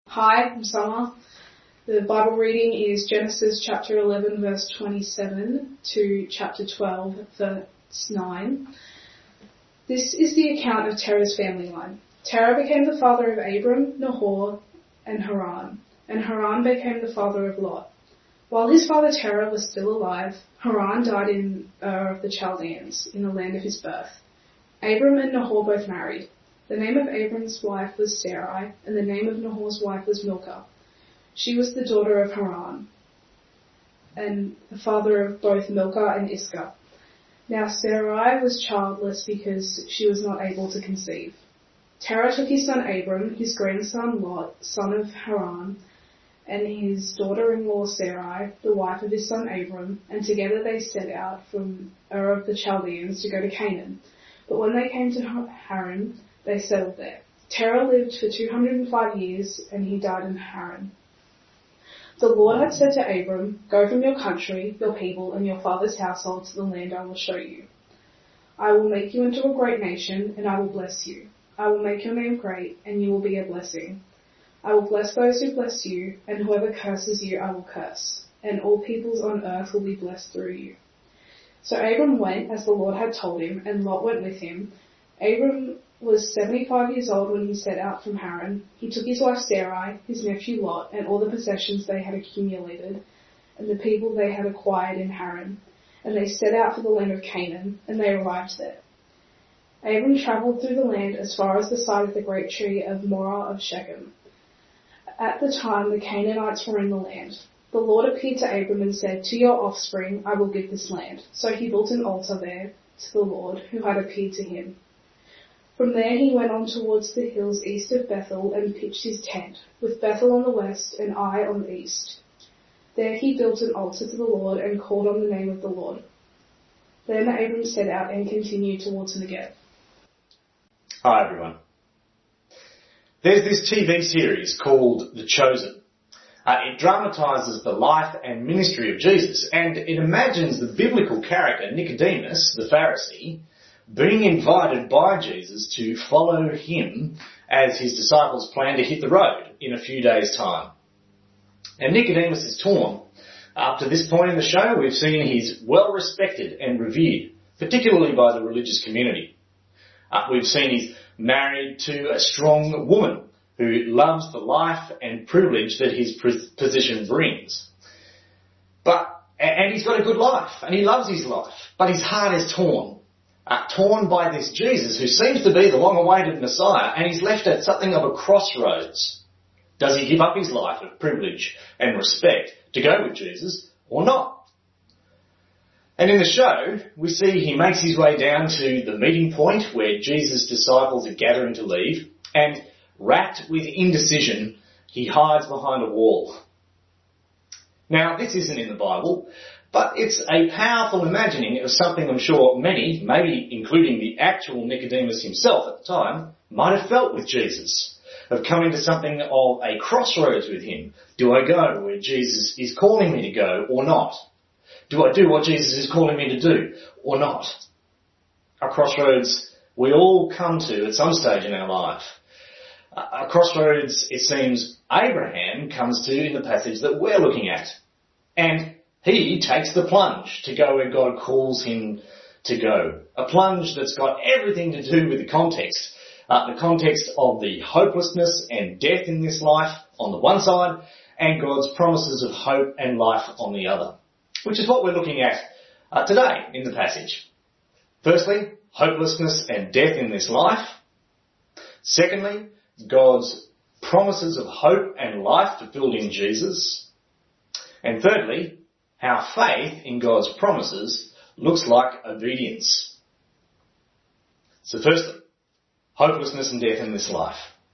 Hi, I'm Summer. The Bible reading is Genesis chapter 11 verse 27 to chapter 12 verse 9. This is the account of Terah's family line. Terah became the father of Abram, Nahor, and Haran, and Haran became the father of Lot. While his father Terah was still alive, Haran died in Ur of the Chaldeans, in the land of his birth. Abram and Nahor both married. The name of Abram's wife was Sarai, and the name of Nahor's wife was Milcah. She was the daughter of Haran, and the father of both Milcah and Iscah. Now Sarai was childless because she was not able to conceive. Terah took his son Abram, his grandson Lot, son of Haran, and his daughter-in-law Sarai, the wife of his son Abram, and together they set out from Ur of the Chaldeans to go to Canaan. But when they came to Haran, they settled there. Terah lived for 205 years, and he died in Haran. The Lord had said to Abram, "Go from your country, your people, and your father's household to the land I will show you. I will make you into a great nation, and I will bless you. I will make your name great, and you will be a blessing. I will bless those who bless you, and whoever curses you I will curse, and all peoples on earth will be blessed through you." So Abram went as the Lord had told him, and Lot went with him. Abram was 75 years old when he set out from Haran. He took his wife Sarai, his nephew Lot, and all the possessions they had accumulated, and the people they had acquired in Haran, and they set out for the land of Canaan, and they arrived there. Abram travelled through the land as far as the site of the great tree of Moreh of Shechem. At the time the Canaanites were in the land. The Lord appeared to Abram and said, "To your offspring I will give this land." So he built an altar there to the Lord who had appeared to him. From there he went on towards the hills east of Bethel and pitched his tent, with Bethel on the west and Ai on the east. There he built an altar to the Lord and called on the name of the Lord. Then Abram set out and continued towards Negev. Hi everyone. There's this TV series called The Chosen. It dramatises the life and ministry of Jesus, and it imagines the biblical character Nicodemus, the Pharisee, being invited by Jesus to follow him as his disciples plan to hit the road in a few days' time. And Nicodemus is torn. Up to this point in the show, we've seen he's well respected and revered, particularly by the religious community. We've seen he's married to a strong woman who loves the life and privilege that his position brings. And he's got a good life, and he loves his life, but his heart is torn. Torn by this Jesus who seems to be the long-awaited Messiah, and he's left at something of a crossroads. Does he give up his life of privilege and respect to go with Jesus or not? And in the show, we see he makes his way down to the meeting point where Jesus' disciples are gathering to leave, and wrapped with indecision, he hides behind a wall. Now, this isn't in the Bible, but it's a powerful imagining of something I'm sure many, maybe including the actual Nicodemus himself at the time, might have felt with Jesus, of coming to something of a crossroads with him. Do I go where Jesus is calling me to go or not? Do I do what Jesus is calling me to do or not? A crossroads we all come to at some stage in our life. A crossroads, it seems, Abraham comes to in the passage that we're looking at. And he takes the plunge to go where God calls him to go. A plunge that's got everything to do with the context of the hopelessness and death in this life on the one side, and God's promises of hope and life on the other, which is what we're looking at today in the passage. Firstly, hopelessness and death in this life. Secondly, God's promises of hope and life fulfilled in Jesus. And thirdly, how faith in God's promises looks like obedience. So firstly, hopelessness and death in this life.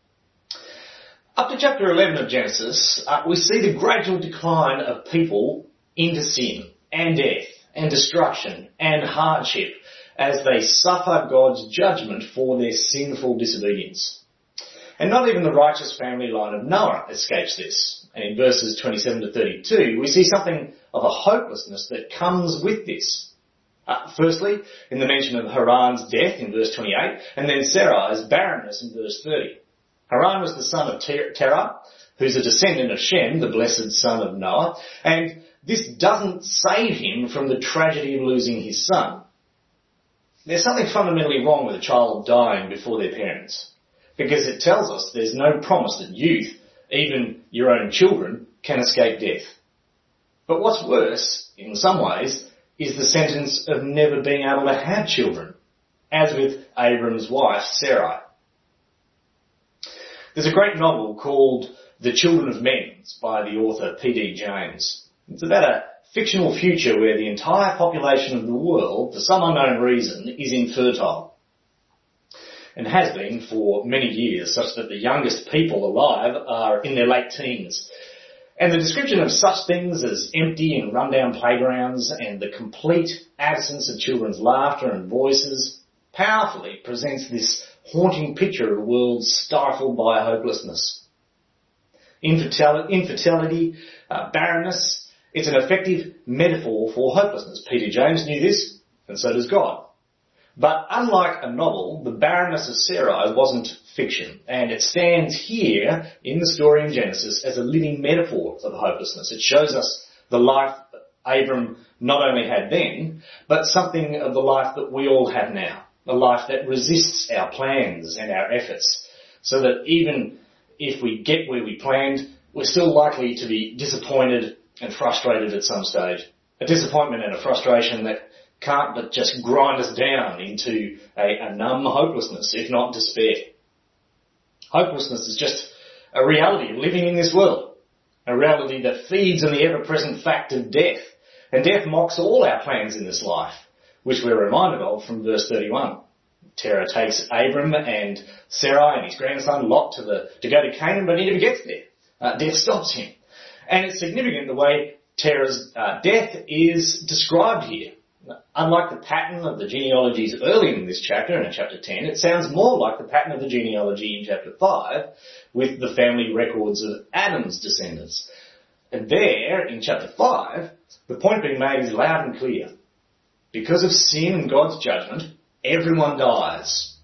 Up to chapter 11 of Genesis, we see the gradual decline of people into sin and death and destruction and hardship as they suffer God's judgment for their sinful disobedience. And not even the righteous family line of Noah escapes this. And in verses 27 to 32, we see something of a hopelessness that comes with this. Firstly, in the mention of Haran's death in verse 28, and then Sarai's barrenness in verse 30. Haran was the son of Terah, who's a descendant of Shem, the blessed son of Noah, and this doesn't save him from the tragedy of losing his son. There's something fundamentally wrong with a child dying before their parents, because it tells us there's no promise that youth, even your own children, can escape death. But what's worse, in some ways, is the sentence of never being able to have children, as with Abram's wife, Sarai. There's a great novel called The Children of Men by the author P.D. James. It's about a fictional future where the entire population of the world, for some unknown reason, is infertile. And has been for many years, such that the youngest people alive are in their late teens. And the description of such things as empty and rundown playgrounds and the complete absence of children's laughter and voices powerfully presents this haunting picture of a world stifled by hopelessness. Infertility, barrenness, it's an effective metaphor for hopelessness. Peter James knew this, and so does God. But unlike a novel, the barrenness of Sarai wasn't fiction, and it stands here in the story in Genesis as a living metaphor of hopelessness. It shows us the life Abram not only had then, but something of the life that we all have now, a life that resists our plans and our efforts, so that even if we get where we planned, we're still likely to be disappointed and frustrated at some stage. A disappointment and a frustration that can't but just grind us down into a numb hopelessness, if not despair. Hopelessness is just a reality of living in this world, a reality that feeds on the ever-present fact of death. And death mocks all our plans in this life, which we're reminded of from verse 31. Terah takes Abram and Sarai and his grandson Lot to go to Canaan, but he never gets there. Death stops him. And it's significant the way Terah's death is described here. Unlike the pattern of the genealogies earlier in this chapter, in chapter 10, it sounds more like the pattern of the genealogy in chapter 5 with the family records of Adam's descendants. And there, in chapter 5, the point being made is loud and clear. Because of sin and God's judgment, everyone dies.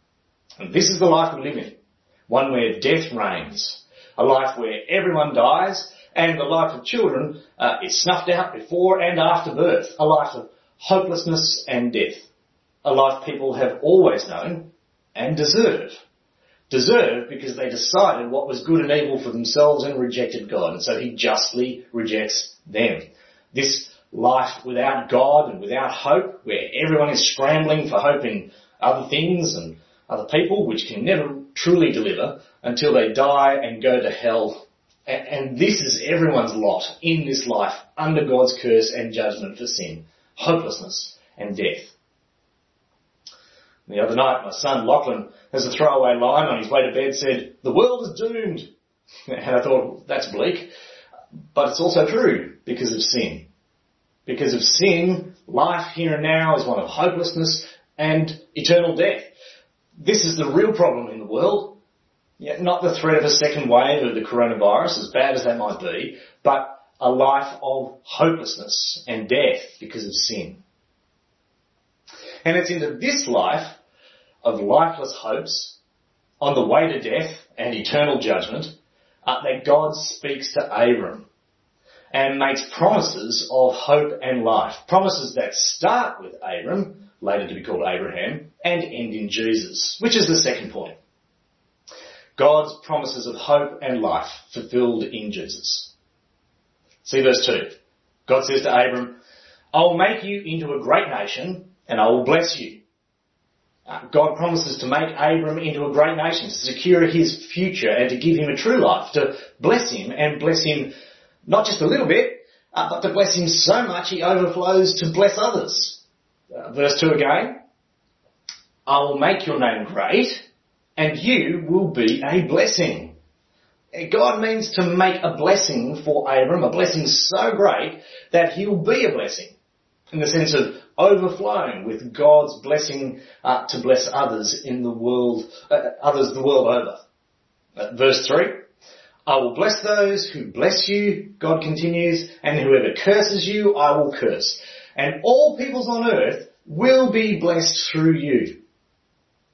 And this is the life we live in, one where death reigns, a life where everyone dies, and the life of children is snuffed out before and after birth, a life of hopelessness and death, a life people have always known and deserve. Deserve because they decided what was good and evil for themselves and rejected God, and so he justly rejects them. This life without God and without hope, where everyone is scrambling for hope in other things and other people, which can never truly deliver until they die and go to hell. And this is everyone's lot in this life under God's curse and judgment for sin, hopelessness and death. The other night, my son Lachlan, as a throwaway line on his way to bed, said, "The world is doomed." And I thought, that's bleak. But it's also true because of sin. Because of sin, life here and now is one of hopelessness and eternal death. This is the real problem in the world. Yet not the threat of a second wave of the coronavirus, as bad as that might be, but a life of hopelessness and death because of sin. And it's into this life of lifeless hopes on the way to death and eternal judgment that God speaks to Abram and makes promises of hope and life. Promises that start with Abram, later to be called Abraham, and end in Jesus, which is the second point. God's promises of hope and life fulfilled in Jesus. See verse 2. God says to Abram, "I will make you into a great nation and I will bless you." God promises to make Abram into a great nation, to secure his future and to give him a true life, to bless him and bless him not just a little bit, but to bless him so much he overflows to bless others. Verse 2 again, "I will make your name great and you will be a blessing." God means to make a blessing for Abram, a blessing so great that he'll be a blessing, in the sense of overflowing with God's blessing to bless others in the world, others the world over. Verse 3, "I will bless those who bless you," God continues, "and whoever curses you, I will curse. And all peoples on earth will be blessed through you."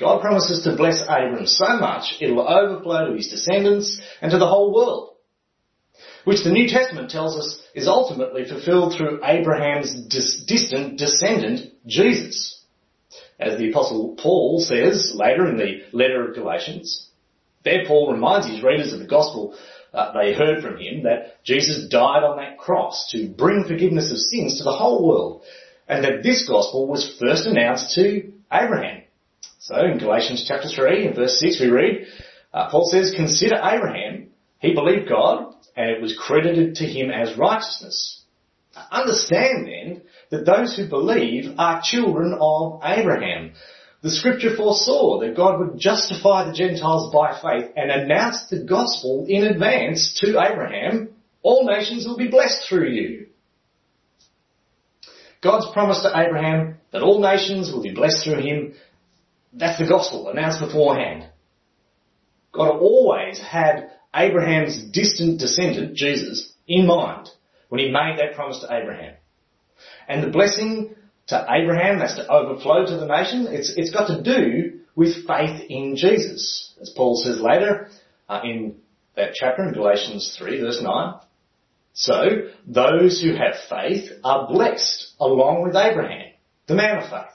God promises to bless Abram so much it'll overflow to his descendants and to the whole world, which the New Testament tells us is ultimately fulfilled through Abraham's distant descendant, Jesus. As the Apostle Paul says later in the letter of Galatians, there Paul reminds his readers of the gospel they heard from him that Jesus died on that cross to bring forgiveness of sins to the whole world, and that this gospel was first announced to Abraham. So in Galatians chapter 3 and verse 6 we read, Paul says, "Consider Abraham, he believed God, and it was credited to him as righteousness." Understand then that those who believe are children of Abraham. The scripture foresaw that God would justify the Gentiles by faith and announced the gospel in advance to Abraham, "All nations will be blessed through you." God's promise to Abraham that all nations will be blessed through him, that's the gospel announced beforehand. God always had Abraham's distant descendant, Jesus, in mind when he made that promise to Abraham. And the blessing to Abraham, that's to overflow to the nation, it's got to do with faith in Jesus. As Paul says later in that chapter in Galatians 3 verse 9, "So those who have faith are blessed along with Abraham, the man of faith."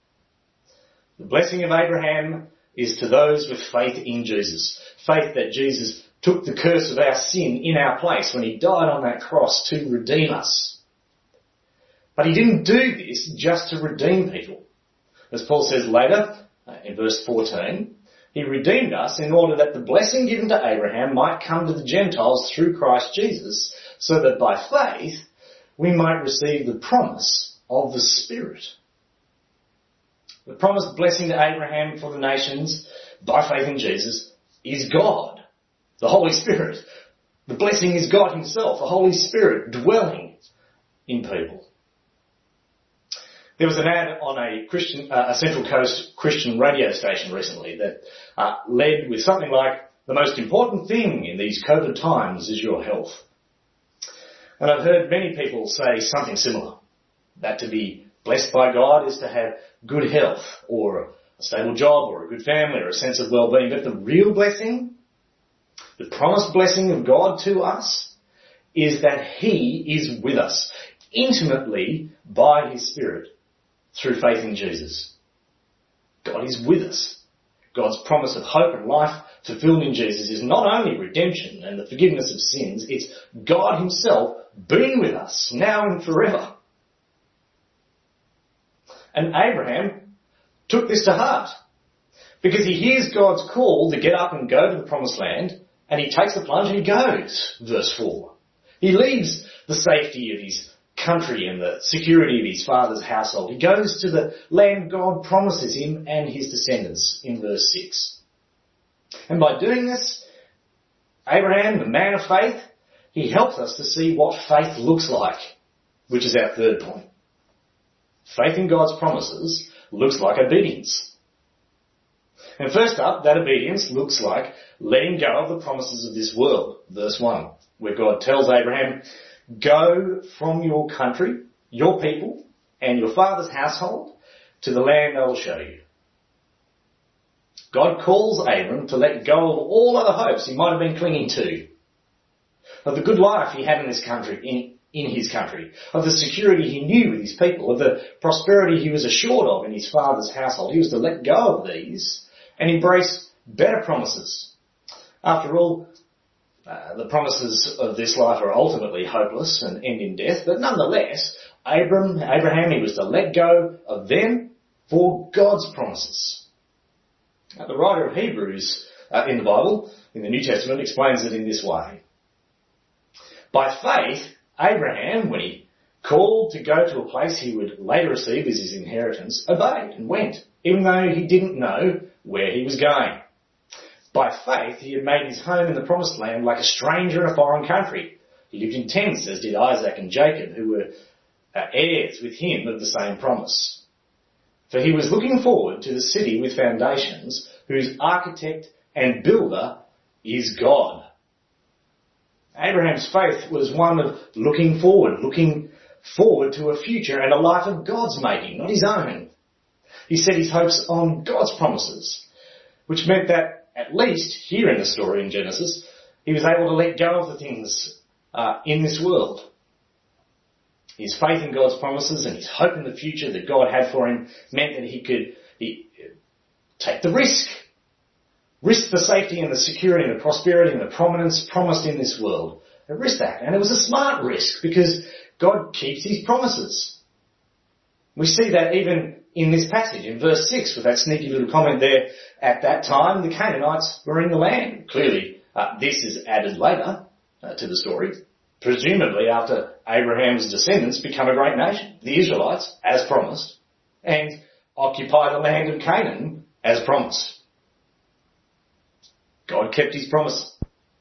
The blessing of Abraham is to those with faith in Jesus. Faith that Jesus took the curse of our sin in our place when he died on that cross to redeem us. But he didn't do this just to redeem people. As Paul says later in verse 14, he redeemed us in order that the blessing given to Abraham might come to the Gentiles through Christ Jesus, so that by faith we might receive the promise of the Spirit. The promised blessing to Abraham for the nations by faith in Jesus is God, the Holy Spirit. The blessing is God himself, the Holy Spirit dwelling in people. There was an ad on a Central Coast Christian radio station recently that led with something like, "The most important thing in these COVID times is your health." And I've heard many people say something similar, that to be blessed by God is to have good health or a stable job or a good family or a sense of well-being. But the real blessing, the promised blessing of God to us, is that he is with us intimately by his Spirit through faith in Jesus. God is with us. God's promise of hope and life fulfilled in Jesus is not only redemption and the forgiveness of sins, it's God himself being with us now and forever. And Abraham took this to heart because he hears God's call to get up and go to the promised land, and he takes the plunge and he goes, verse 4. He leaves the safety of his country and the security of his father's household. He goes to the land God promises him and his descendants in verse 6. And by doing this, Abraham, the man of faith, he helps us to see what faith looks like, which is our third point. Faith in God's promises looks like obedience. And first up, that obedience looks like letting go of the promises of this world. Verse 1, where God tells Abraham, "Go from your country, your people, and your father's household to the land I will show you." God calls Abram to let go of all other hopes he might have been clinging to, of the good life he had in this country, in his country, of the security he knew with his people, of the prosperity he was assured of in his father's household. He was to let go of these and embrace better promises. After all, the promises of this life are ultimately hopeless and end in death, but nonetheless, Abraham, he was to let go of them for God's promises. The writer of Hebrews in the Bible, in the New Testament, explains it in this way. By faith, Abraham, when he called to go to a place he would later receive as his inheritance, obeyed and went, even though he didn't know where he was going. By faith, he had made his home in the promised land like a stranger in a foreign country. He lived in tents, as did Isaac and Jacob, who were heirs with him of the same promise. For he was looking forward to the city with foundations, whose architect and builder is God. Abraham's faith was one of looking forward to a future and a life of God's making, not his own. he set his hopes on God's promises, which meant that, at least here in the story in Genesis, he was able to let go of the things in this world. His faith in God's promises and his hope in the future that God had for him meant that he could take the risk the safety and the security and the prosperity and the prominence promised in this world. And risk that. And it was a smart risk because God keeps his promises. We see that even in this passage, in verse 6, with that sneaky little comment there. At that time, the Canaanites were in the land. Clearly, this is added later to the story, presumably after Abraham's descendants become a great nation, the Israelites, as promised, and occupy the land of Canaan, as promised. God kept his promise.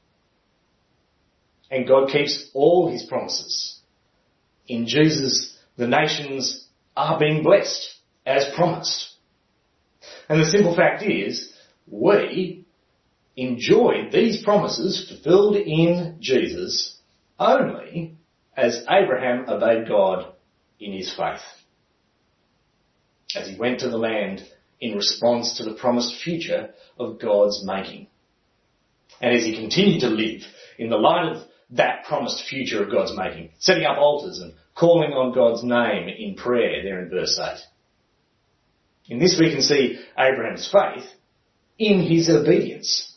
And God keeps all his promises. In Jesus, the nations are being blessed, as promised. And the simple fact is, we enjoyed these promises fulfilled in Jesus only as Abraham obeyed God in his faith, as he went to the land in response to the promised future of God's making. And as he continued to live in the light of that promised future of God's making, setting up altars and calling on God's name in prayer there in verse 8. In this we can see Abraham's faith in his obedience.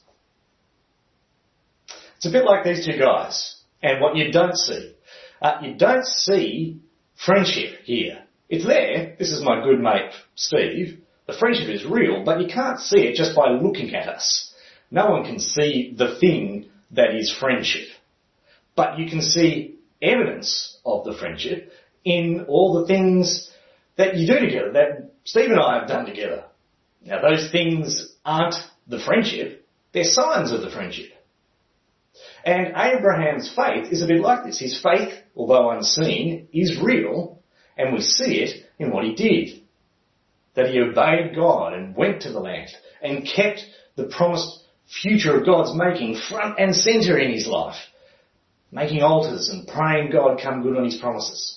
It's a bit like these two guys and what you don't see. You don't see friendship here. It's there. This is my good mate, Steve. The friendship is real, but you can't see it just by looking at us. No one can see the thing that is friendship. But you can see evidence of the friendship in all the things that you do together, that Steve and I have done together. Now, those things aren't the friendship. They're signs of the friendship. And Abraham's faith is a bit like this. His faith, although unseen, is real, and we see it in what he did. That he obeyed God and went to the land and kept the promised future of God's making front and centre in his life, making altars and praying God come good on his promises.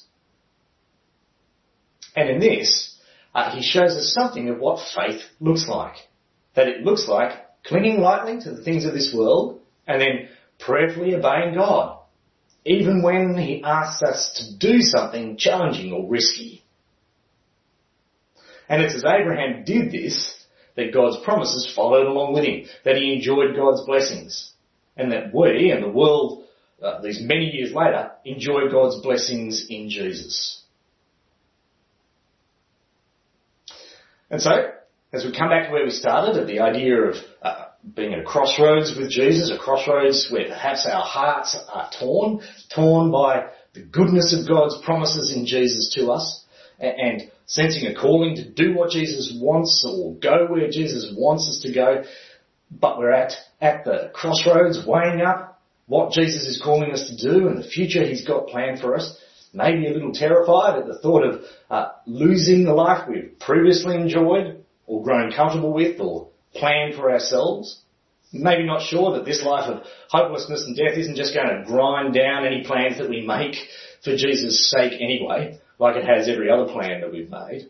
And in this, he shows us something of what faith looks like. That it looks like clinging lightly to the things of this world and then prayerfully obeying God, even when he asks us to do something challenging or risky. And it's as Abraham did this that God's promises followed along with him, that he enjoyed God's blessings, and that we and the world, these many years later, enjoy God's blessings in Jesus. And so, as we come back to where we started, at the idea of being at a crossroads with Jesus, a crossroads where perhaps our hearts are torn by the goodness of God's promises in Jesus to us, and sensing a calling to do what Jesus wants or go where Jesus wants us to go, but we're at the crossroads weighing up what Jesus is calling us to do and the future he's got planned for us, maybe a little terrified at the thought of losing the life we've previously enjoyed or grown comfortable with or planned for ourselves. Maybe not sure that this life of hopelessness and death isn't just going to grind down any plans that we make for Jesus' sake anyway, like it has every other plan that we've made.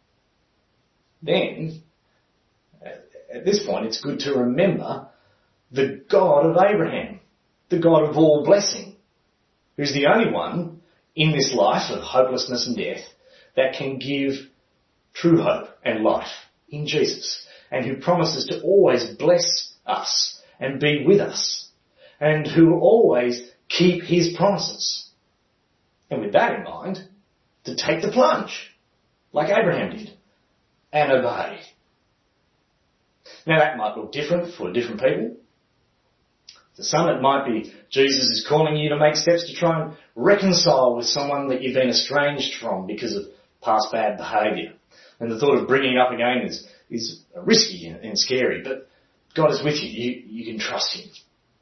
Then, at this point, it's good to remember the God of Abraham, the God of all blessing, who's the only one in this life of hopelessness and death that can give true hope and life in Jesus, and who promises to always bless us and be with us, and who will always keep his promises. And with that in mind, to take the plunge, like Abraham did, and obey. Now that might look different for different people. For some it might be Jesus is calling you to make steps to try and reconcile with someone that you've been estranged from because of past bad behaviour. And the thought of bringing it up again is risky and scary, but God is with you. You can trust him.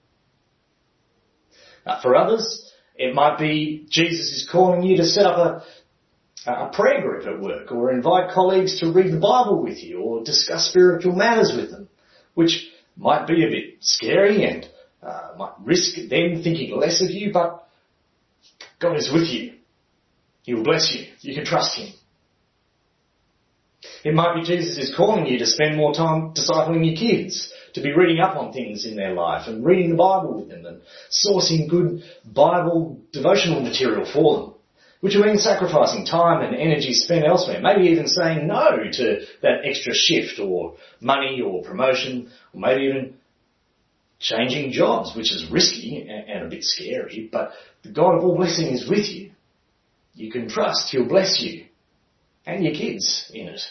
For others, it might be Jesus is calling you to set up a prayer group at work, or invite colleagues to read the Bible with you, or discuss spiritual matters with them, which might be a bit scary and might risk them thinking less of you, but God is with you. He will bless you. You can trust him. It might be Jesus is calling you to spend more time discipling your kids, to be reading up on things in their life and reading the Bible with them and sourcing good Bible devotional material for them, which will mean sacrificing time and energy spent elsewhere, maybe even saying no to that extra shift or money or promotion, or maybe even changing jobs, which is risky and a bit scary, but the God of all blessing is with you. You can trust He'll bless you and your kids in it.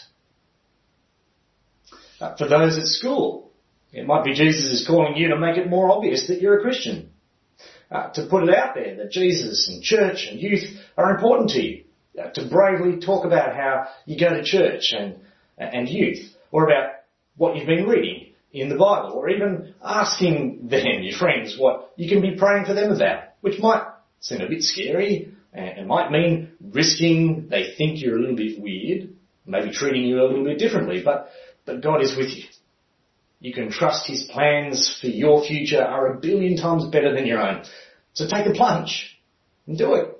For those at school, it might be Jesus is calling you to make it more obvious that you're a Christian. To put it out there that Jesus and church and youth are important to you. To bravely talk about how you go to church and youth, or about what you've been reading in the Bible, or even asking them, your friends, what you can be praying for them about, which might seem a bit scary and might mean risking they think you're a little bit weird, maybe treating you a little bit differently, but God is with you. You can trust His plans for your future are 1 billion times better than your own. So take the plunge and do it.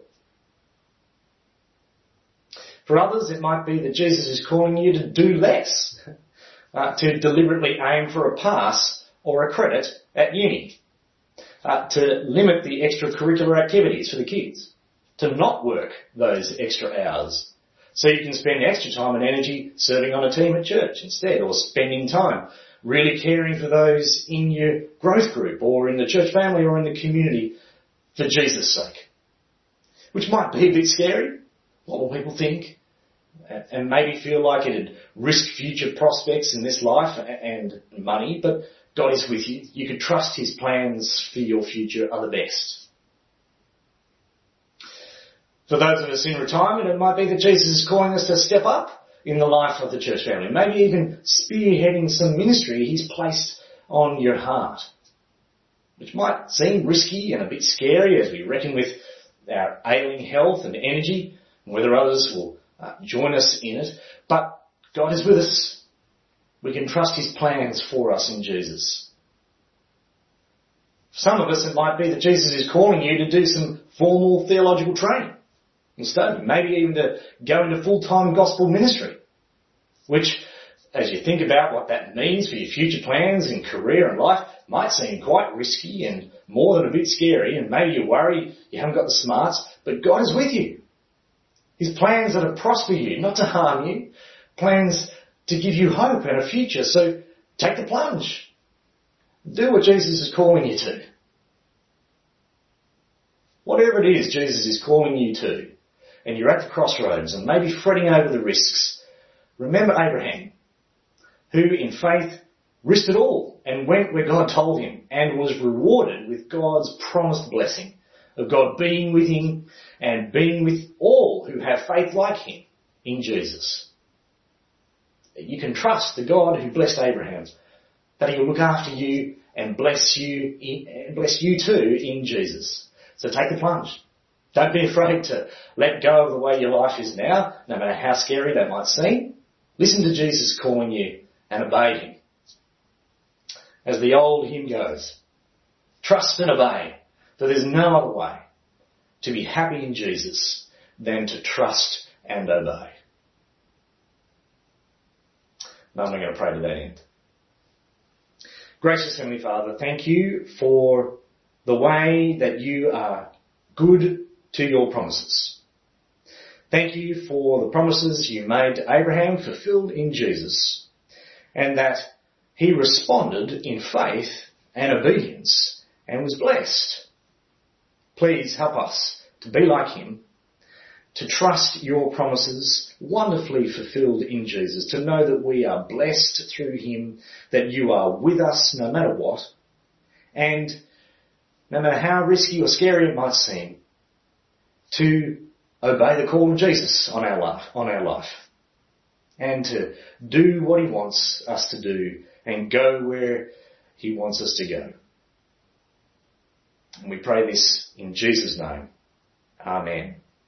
For others, it might be that Jesus is calling you to do less, to deliberately aim for a pass or a credit at uni, to limit the extracurricular activities for the kids, to not work those extra hours, so you can spend extra time and energy serving on a team at church instead, or spending time really caring for those in your growth group or in the church family or in the community for Jesus' sake. Which might be a bit scary. What will people think? And maybe feel like it'd risk future prospects in this life and money, but God is with you. You can trust His plans for your future are the best. For those of us in retirement, it might be that Jesus is calling us to step up in the life of the church family, maybe even spearheading some ministry He's placed on your heart, which might seem risky and a bit scary as we reckon with our ailing health and energy, and whether others will join us in it. But God is with us. We can trust His plans for us in Jesus. For some of us, it might be that Jesus is calling you to do some formal theological training and study, maybe even to go into full-time gospel ministry, which, as you think about what that means for your future plans and career and life, might seem quite risky and more than a bit scary, and maybe you worry you haven't got the smarts, but God is with you. His plans are to prosper you, not to harm you, plans to give you hope and a future, so take the plunge. Do what Jesus is calling you to. Whatever it is Jesus is calling you to, and you're at the crossroads and maybe fretting over the risks, remember Abraham, who in faith risked it all and went where God told him and was rewarded with God's promised blessing of God being with him and being with all who have faith like him in Jesus. You can trust the God who blessed Abraham, that He will look after you and bless you too in Jesus. So take the plunge. Don't be afraid to let go of the way your life is now, no matter how scary that might seem. Listen to Jesus calling you and obey Him. As the old hymn goes, trust and obey, for there's no other way to be happy in Jesus than to trust and obey. Now I'm going to pray to that end. Gracious Heavenly Father, thank you for the way that you are good to your promises. Thank you for the promises you made to Abraham fulfilled in Jesus, and that he responded in faith and obedience and was blessed. Please help us to be like him, to trust your promises wonderfully fulfilled in Jesus, to know that we are blessed through him, that you are with us no matter what, and no matter how risky or scary it might seem, to obey the call of Jesus on our life, and to do what he wants us to do and go where he wants us to go. And we pray this in Jesus' name. Amen.